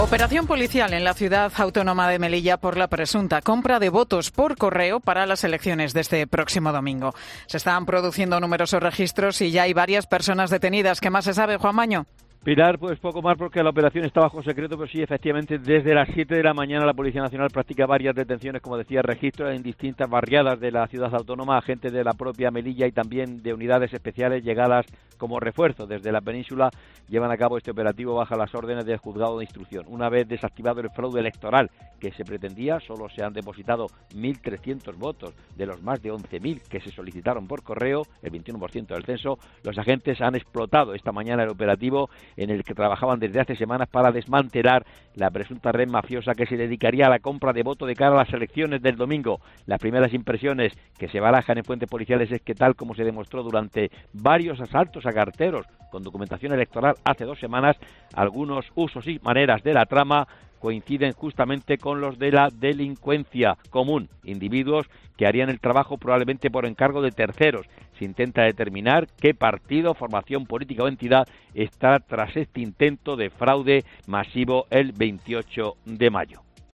Operación policial en la ciudad autónoma de Melilla por la presunta compra de votos por correo para las elecciones de este próximo domingo. Se están produciendo numerosos registros y ya hay varias personas detenidas. ¿Qué más se sabe, Juan Maño? Pilar, pues poco más porque la operación está bajo secreto, pero sí, efectivamente, desde las 7 de la mañana la Policía Nacional practica varias detenciones, como decía, registros en distintas barriadas de la ciudad autónoma, agentes de la propia Melilla y también de unidades especiales llegadas como refuerzo desde la península llevan a cabo este operativo bajo las órdenes del juzgado de instrucción. Una vez desactivado el fraude electoral que se pretendía, solo se han depositado 1.300 votos de los más de 11.000 que se solicitaron por correo, el 21% del censo. Los agentes han explotado esta mañana el operativo en el que trabajaban desde hace semanas para desmantelar la presunta red mafiosa que se dedicaría a la compra de voto de cara a las elecciones del domingo. Las primeras impresiones que se barajan en fuentes policiales es que, tal como se demostró durante varios asaltos a carteros con documentación electoral hace 2 semanas, algunos usos y maneras de la trama coinciden justamente con los de la delincuencia común, individuos que harían el trabajo probablemente por encargo de terceros. Se intenta determinar qué partido, formación política o entidad está tras este intento de fraude masivo el 28 de mayo.